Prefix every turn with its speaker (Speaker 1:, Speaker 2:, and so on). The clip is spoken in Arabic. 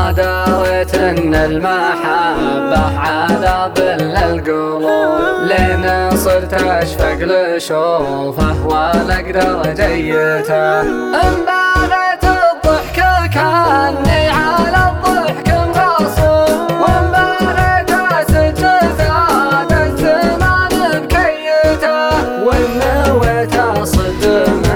Speaker 1: ما دريت ان المحبة عذاب للقلوب، لين صرت اشفق لشوفه ولا اقدر جيته. ان بغيت الضحك كاني على الضحك مغصوب، وان بغيت اسجل زاد الزمان بكيته، وان نويت اصد